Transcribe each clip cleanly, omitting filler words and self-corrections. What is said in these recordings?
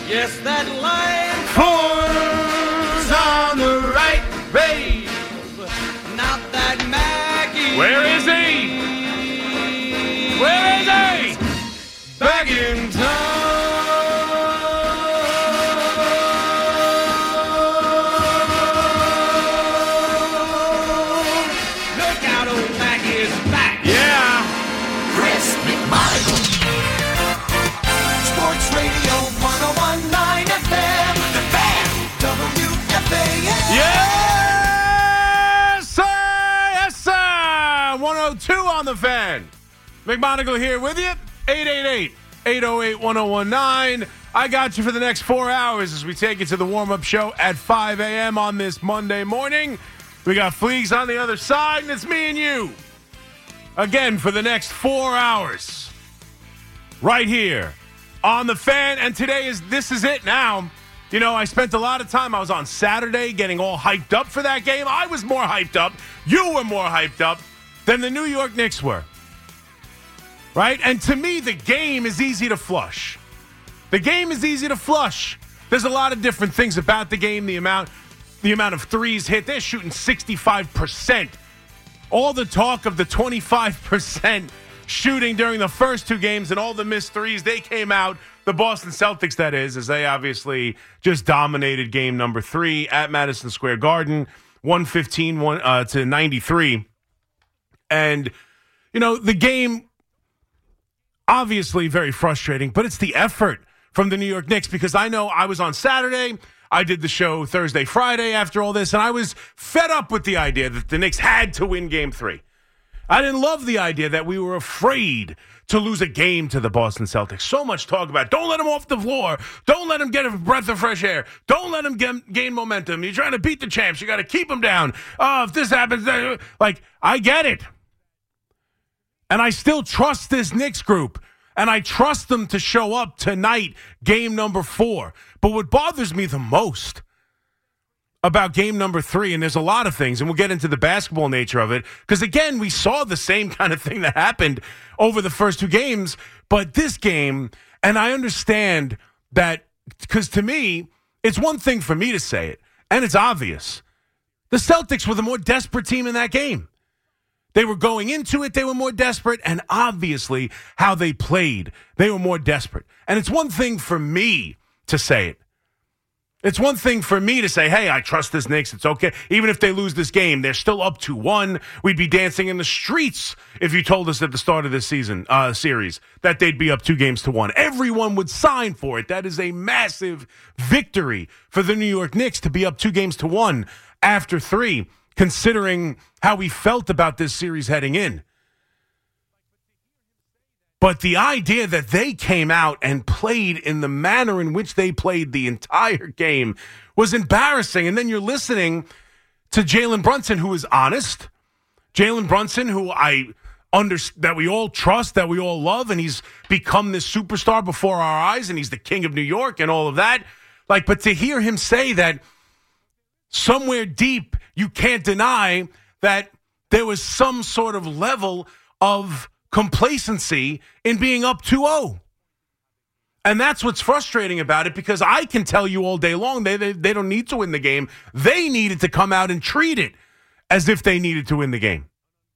Yes, that line forms on the right, babe. Not that Maggie. Where is he? Where is he? Back in town. Look out, old Maggie is back. Yeah. Chris McMonagle. Sports Radio 101.9 FM. The Fan. WFAN. Yes, sir. Yes, sir. 102 on the Fan. McMonagle here with you. 888-808-1019. I got you for the next 4 hours as we take you to the warm-up show at 5 a.m. on this Monday morning. We got Fleegs on the other side, and it's me and you. Again, for the next 4 hours. Right here on the Fan. And this is it now. You know, I spent a lot of time. I was on Saturday getting all hyped up for that game. I was more hyped up. You were more hyped up than the New York Knicks were. Right? And to me, the game is easy to flush. The game is easy to flush. There's a lot of different things about the game. The amount of threes hit. They're shooting 65%. All the talk of the 25% shooting during the first two games and all the missed threes, they came out, the Boston Celtics, that is, as they obviously just dominated game number 3 at Madison Square Garden, 115 to 93. And, you know, the game, obviously very frustrating, but it's the effort from the New York Knicks, because I know I was on Saturday, I did the show Thursday, Friday after all this, and I was fed up with the idea that the Knicks had to win Game 3. I didn't love the idea that we were afraid to lose a game to the Boston Celtics. So much talk about, don't let them off the floor. Don't let them get a breath of fresh air. Don't let them gain momentum. You're trying to beat the champs. You got to keep them down. Oh, if this happens, like, I get it. And I still trust this Knicks group. And I trust them to show up tonight, game number 4. But what bothers me the most about game number 3, and there's a lot of things, and we'll get into the basketball nature of it, because, again, we saw the same kind of thing that happened over the first 2 games. But this game, and I understand that, because to me, it's one thing for me to say it, and it's obvious. The Celtics were the more desperate team in that game. They were going into it, they were more desperate, and obviously how they played, they were more desperate. And it's one thing for me to say it. It's one thing for me to say, hey, I trust this Knicks, it's okay. Even if they lose this game, they're still up 2-1. We'd be dancing in the streets if you told us at the start of this season series that they'd be up 2-1. Everyone would sign for it. That is a massive victory for the New York Knicks to be up 2-1 after 3. Considering how we felt about this series heading in. But the idea that they came out and played in the manner in which they played the entire game was embarrassing. And then you're listening to Jalen Brunson, who is honest. Jalen Brunson, who that we all trust, that we all love, and he's become this superstar before our eyes, and he's the king of New York and all of that. But to hear him say that somewhere deep, you can't deny that there was some sort of level of complacency in being up 2-0. And that's what's frustrating about it, because I can tell you all day long they don't need to win the game. They needed to come out and treat it as if they needed to win the game.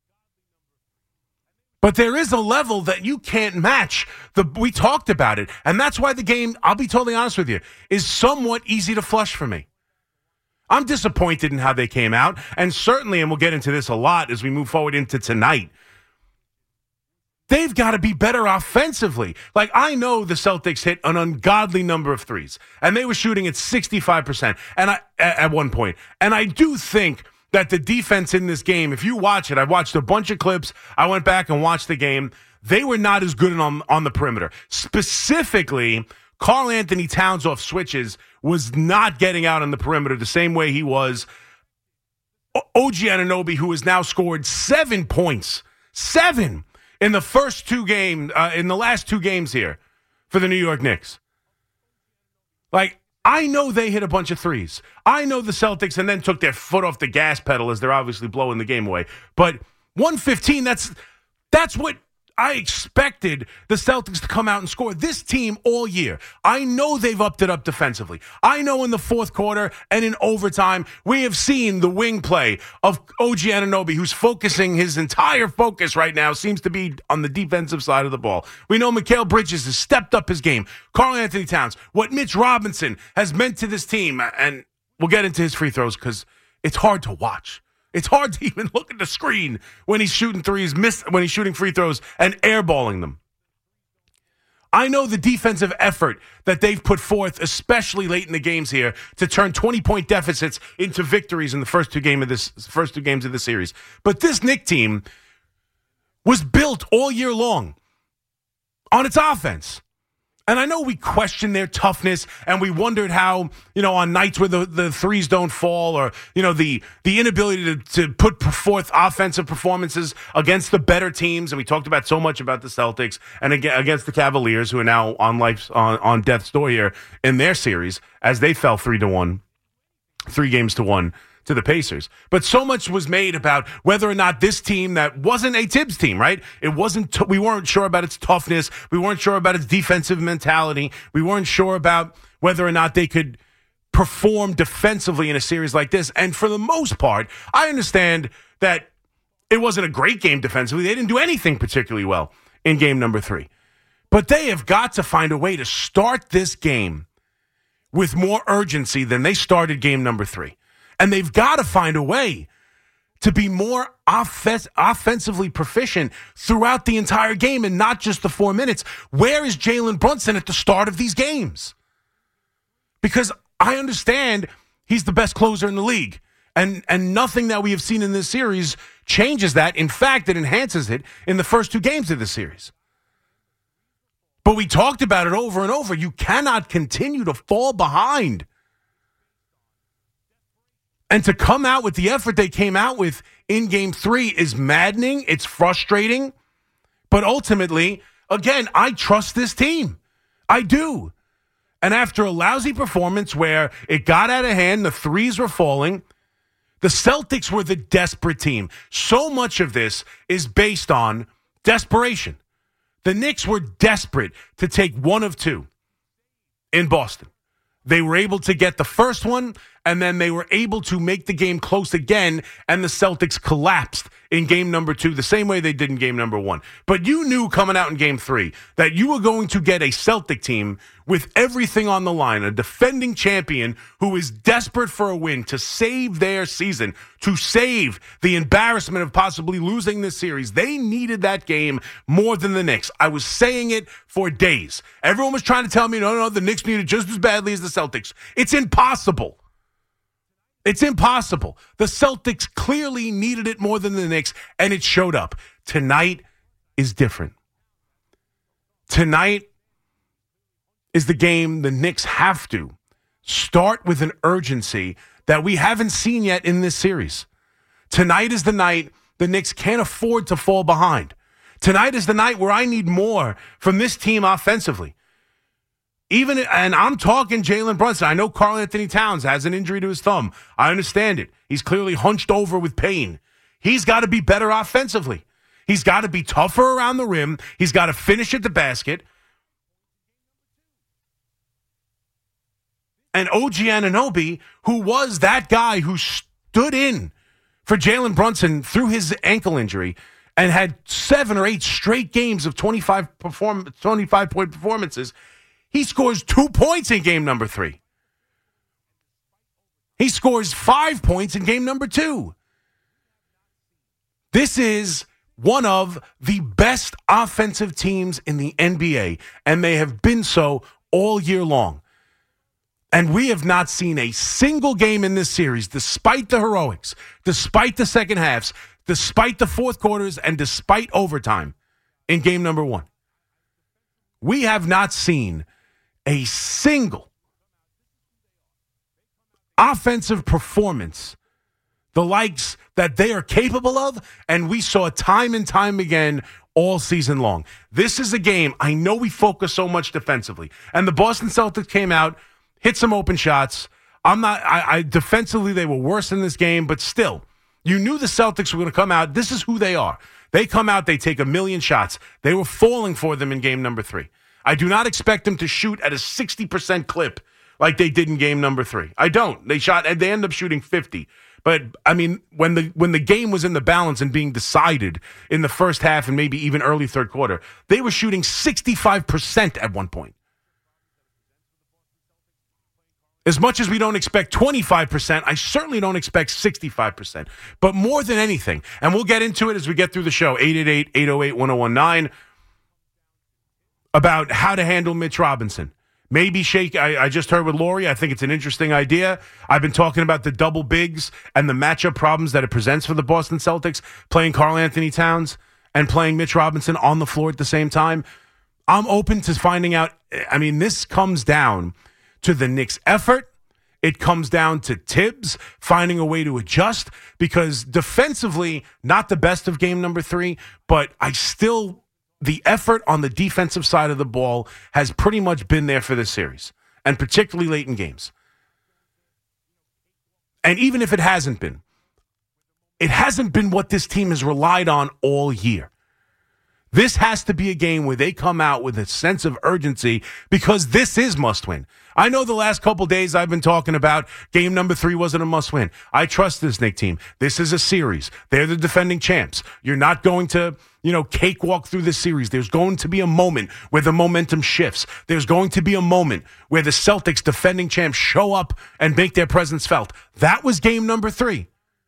But there is a level that you can't match. We talked about it. And that's why the game, I'll be totally honest with you, is somewhat easy to flush for me. I'm disappointed in how they came out, and certainly, and we'll get into this a lot as we move forward into tonight, they've got to be better offensively. I know the Celtics hit an ungodly number of threes, and they were shooting at 65% at one point. And I do think that the defense in this game, if you watch it, I watched a bunch of clips, I went back and watched the game, they were not as good on the perimeter. Specifically, Karl Anthony Towns off switches was not getting out on the perimeter the same way he was. OG Anunoby, who has now scored 7 points, 7 in the first 2 games, in the last 2 games here for the New York Knicks. I know they hit a bunch of threes. I know the Celtics and then took their foot off the gas pedal as they're obviously blowing the game away. But 115, that's what I expected the Celtics to come out and score. This team all year, I know they've upped it up defensively. I know in the fourth quarter and in overtime, we have seen the wing play of OG Anunoby, who's focusing his entire focus right now, seems to be on the defensive side of the ball. We know Mikal Bridges has stepped up his game. Karl Anthony Towns, what Mitch Robinson has meant to this team, and we'll get into his free throws because it's hard to watch. It's hard to even look at the screen when he's shooting threes, when he's shooting free throws and airballing them. I know the defensive effort that they've put forth, especially late in the games here, to turn 20-point deficits into victories in the first two games of the series. But this Knicks team was built all year long on its offense. And I know we questioned their toughness, and we wondered how, on nights where the threes don't fall, or, the inability to put forth offensive performances against the better teams. And we talked about so much about the Celtics and against the Cavaliers, who are now on death's door here in their series, as they fell 3-1, 3-1 to the Pacers. But so much was made about whether or not this team that wasn't a Tibbs team, right? It wasn't. We weren't sure about its toughness. We weren't sure about its defensive mentality. We weren't sure about whether or not they could perform defensively in a series like this. And for the most part, I understand that it wasn't a great game defensively. They didn't do anything particularly well in game number 3. But they have got to find a way to start this game with more urgency than they started game number 3. And they've got to find a way to be more offensively proficient throughout the entire game and not just the 4 minutes. Where is Jalen Brunson at the start of these games? Because I understand he's the best closer in the league. And nothing that we have seen in this series changes that. In fact, it enhances it in the first 2 games of the series. But we talked about it over and over. You cannot continue to fall behind. And to come out with the effort they came out with in game 3 is maddening. It's frustrating. But ultimately, again, I trust this team. I do. And after a lousy performance where it got out of hand, the threes were falling, the Celtics were the desperate team. So much of this is based on desperation. The Knicks were desperate to take one of 2 in Boston. They were able to get the first one, and then they were able to make the game close again, and the Celtics collapsed in game number 2 the same way they did in game number 1. But you knew coming out in game 3 that you were going to get a Celtic team with everything on the line, a defending champion who is desperate for a win to save their season, to save the embarrassment of possibly losing this series. They needed that game more than the Knicks. I was saying it for days. Everyone was trying to tell me, no, the Knicks need it just as badly as the Celtics. It's impossible. It's impossible. The Celtics clearly needed it more than the Knicks, and it showed up. Tonight is different. Tonight is the game the Knicks have to start with an urgency that we haven't seen yet in this series. Tonight is the night the Knicks can't afford to fall behind. Tonight is the night where I need more from this team offensively. And I'm talking Jalen Brunson. I know Karl Anthony Towns has an injury to his thumb. I understand it. He's clearly hunched over with pain. He's got to be better offensively. He's got to be tougher around the rim. He's got to finish at the basket. And OG Anunoby, who was that guy who stood in for Jalen Brunson through his ankle injury and had 7 or 8 straight games of 25-point performances, he scores 2 points in game number 3. He scores 5 points in game number 2. This is one of the best offensive teams in the NBA, and they have been so all year long. And we have not seen a single game in this series, despite the heroics, despite the second halves, despite the fourth quarters, and despite overtime in game number 1. We have not seen a single offensive performance, the likes that they are capable of, and we saw time and time again all season long. This is a game, I know we focus so much defensively, and the Boston Celtics came out, hit some open shots. Defensively, they were worse in this game, but still, you knew the Celtics were going to come out. This is who they are. They come out, they take a million shots. They were falling for them in game number 3. I do not expect them to shoot at a 60% clip like they did in game number 3. I don't. They end up shooting 50. But, I mean, when the game was in the balance and being decided in the first half and maybe even early third quarter, they were shooting 65% at one point. As much as we don't expect 25%, I certainly don't expect 65%. But more than anything, and we'll get into it as we get through the show, 888-808-1019, about how to handle Mitch Robinson. Maybe shake. I just heard with Lori. I think it's an interesting idea. I've been talking about the double bigs and the matchup problems that it presents for the Boston Celtics, playing Karl Anthony Towns and playing Mitch Robinson on the floor at the same time. I'm open to finding out. I mean, this comes down to the Knicks' effort. It comes down to Tibbs finding a way to adjust, because defensively, not the best of game number 3, but the effort on the defensive side of the ball has pretty much been there for this series, and particularly late in games. And even if it hasn't been what this team has relied on all year. This has to be a game where they come out with a sense of urgency, because this is must win. I know the last couple days I've been talking about game number 3 wasn't a must win. I trust this Knicks team. This is a series. They're the defending champs. You're not going to, cakewalk through this series. There's going to be a moment where the momentum shifts. There's going to be a moment where the Celtics, defending champs, show up and make their presence felt. That was game number 3.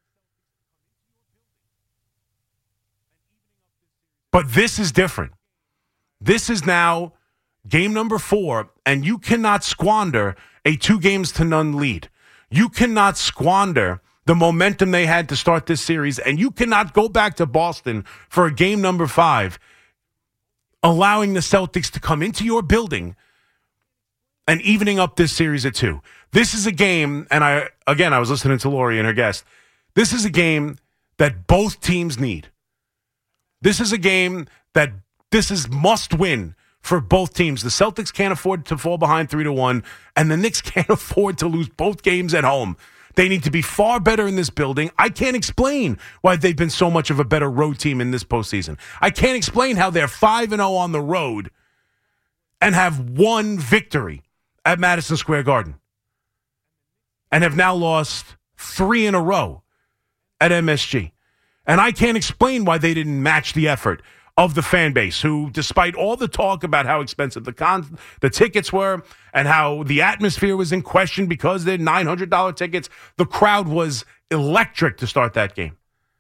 But this is different. This is now game number 4, and you cannot squander a 2-0 lead. You cannot squander the momentum they had to start this series, and you cannot go back to Boston for a game number 5, allowing the Celtics to come into your building and evening up this series at 2. This is a game, and I was listening to Lori and her guest. This is a game that both teams need. This is a game that this is must win for both teams. The Celtics can't afford to fall behind 3-1, and the Knicks can't afford to lose both games at home. They need to be far better in this building. I can't explain why they've been so much of a better road team in this postseason. I can't explain how they're 5-0 on the road and have one victory at Madison Square Garden and have now lost 3 in a row at MSG. And I can't explain why they didn't match the effort of the fan base, who, despite all the talk about how expensive the tickets were and how the atmosphere was in question because they're $900 tickets, the crowd was electric to start that game.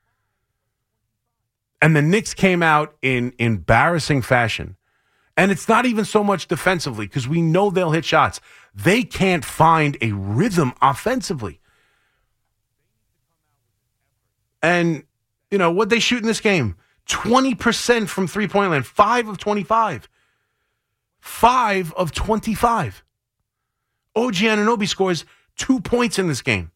And the Knicks came out in embarrassing fashion. And it's not even so much defensively, because we know they'll hit shots. They can't find a rhythm offensively. And what'd they shoot in this game? 20% from three-point land. 5 of 25. 5 of 25. OG Anunoby scores 2 points in this game.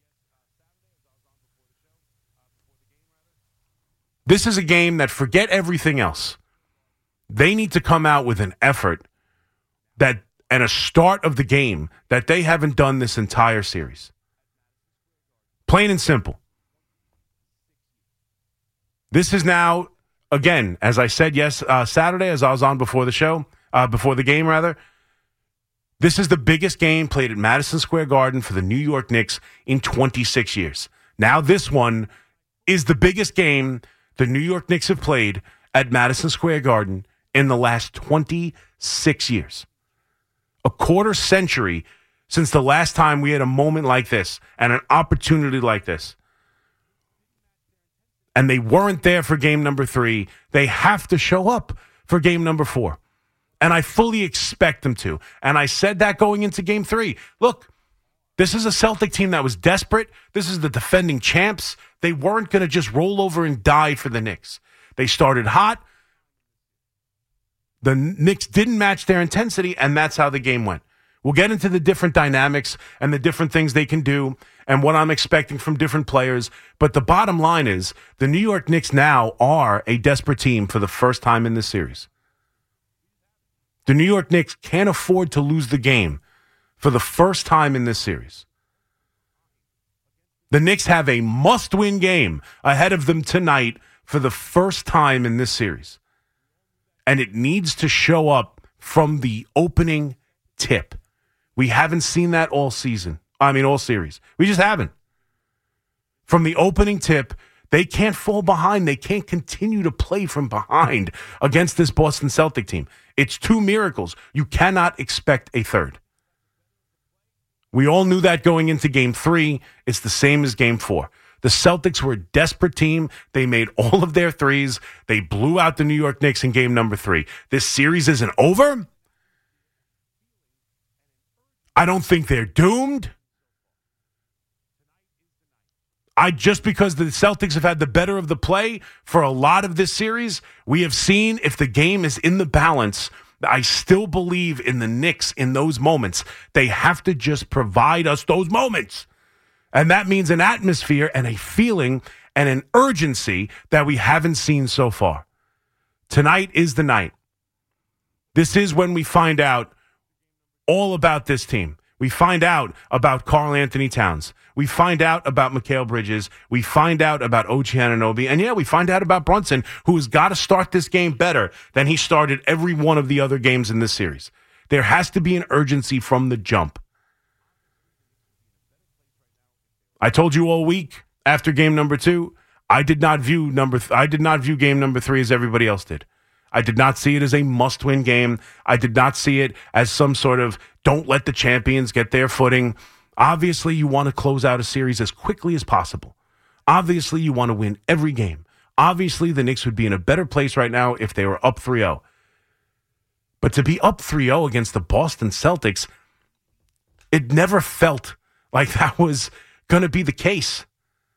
This is a game that, forget everything else, they need to come out with an effort and a start of the game that they haven't done this entire series. Plain and simple. This is now, again, as I said, Saturday, as I was on before the game, this is the biggest game played at Madison Square Garden for the New York Knicks in 26 years. Now this one is the biggest game the New York Knicks have played at Madison Square Garden in the last 26 years. A quarter century since the last time we had a moment like this and an opportunity like this. And they weren't there for game number 3. They have to show up for game number 4. And I fully expect them to. And I said that going into game 3. Look, this is a Celtic team that was desperate. This is the defending champs. They weren't going to just roll over and die for the Knicks. They started hot. The Knicks didn't match their intensity, and that's how the game went. We'll get into the different dynamics and the different things they can do and what I'm expecting from different players. But the bottom line is the New York Knicks now are a desperate team for the first time in this series. The New York Knicks can't afford to lose the game for the first time in this series. The Knicks have a must-win game ahead of them tonight for the first time in this series. And it needs to show up from the opening tip. We haven't seen that all season. All series. We just haven't. From the opening tip, they can't fall behind. They can't continue to play from behind against this Boston Celtic team. It's two miracles. You cannot expect a third. We all knew that going into Game 3. It's the same as Game 4. The Celtics were a desperate team. They made all of their threes. They blew out the New York Knicks in Game number 3. This series isn't over. I don't think they're doomed. Just because the Celtics have had the better of the play for a lot of this series, we have seen if the game is in the balance, I still believe in the Knicks in those moments. They have to just provide us those moments. And that means an atmosphere and a feeling and an urgency that we haven't seen so far. Tonight is the night. This is when we find out all about this team. We find out about Karl Anthony Towns. We find out about Mikal Bridges. We find out about OG Anunoby. And, we find out about Brunson, who has got to start this game better than he started every one of the other games in this series. There has to be an urgency from the jump. I told you all week after game number 2, I did not view game number 3 as everybody else did. I did not see it as a must-win game. I did not see it as some sort of don't let the champions get their footing. Obviously, you want to close out a series as quickly as possible. Obviously, you want to win every game. Obviously, the Knicks would be in a better place right now if they were up 3-0. But to be up 3-0 against the Boston Celtics, it never felt like that was going to be the case.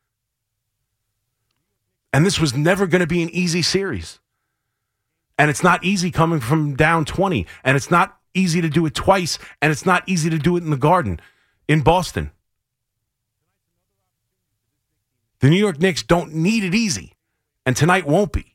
And this was never going to be an easy series. And it's not easy coming from down 20. And it's not easy to do it twice. And it's not easy to do it in the Garden in Boston. The New York Knicks don't need it easy. And tonight won't be.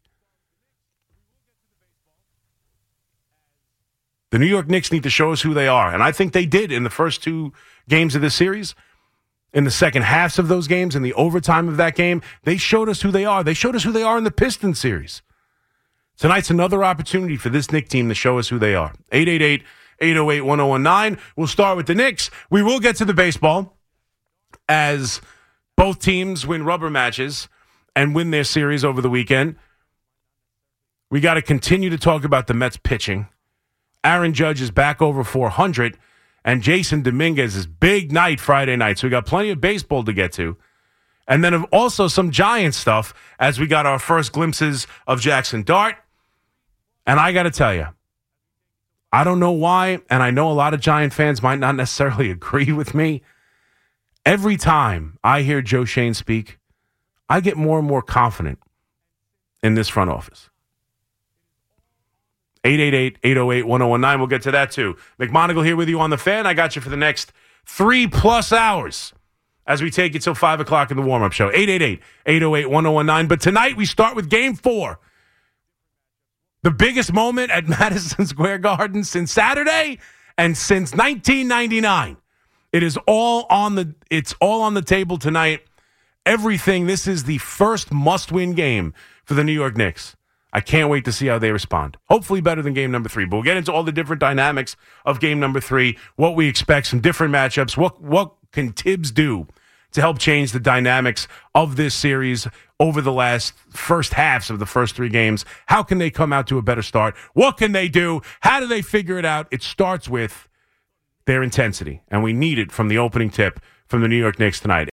The New York Knicks need to show us who they are. And I think they did in the first 2 games of this series. In the second halves of those games, in the overtime of that game, they showed us who they are. They showed us who they are in the Pistons series. Tonight's another opportunity for this Knicks team to show us who they are. 888-808-1019. We'll start with the Knicks. We will get to the baseball as both teams win rubber matches and win their series over the weekend. We got to continue to talk about the Mets pitching. Aaron Judge is back over 400, and Jason Dominguez's big night Friday night. So we got plenty of baseball to get to. And then also some Giants stuff as we got our first glimpses of Jackson Dart. And I got to tell you, I don't know why, and I know a lot of Giant fans might not necessarily agree with me. Every time I hear Joe Shane speak, I get more and more confident in this front office. 888-808-1019. We'll get to that too. McMonagle here with you on The Fan. I got you for the next 3+ hours as we take you till 5 o'clock in the warm-up show. 888-808-1019. But tonight we start with Game 4. The biggest moment at Madison Square Garden since Saturday and since 1999. It's all on the table tonight. Everything. This is the first must-win game for the New York Knicks. I can't wait to see how they respond. Hopefully better than game number 3. But we'll get into all the different dynamics of game number 3, what we expect, some different matchups. What can Tibbs do to help change the dynamics of this series over the first halves of the first 3 games? How can they come out to a better start? What can they do? How do they figure it out? It starts with their intensity, and we need it from the opening tip from the New York Knicks tonight.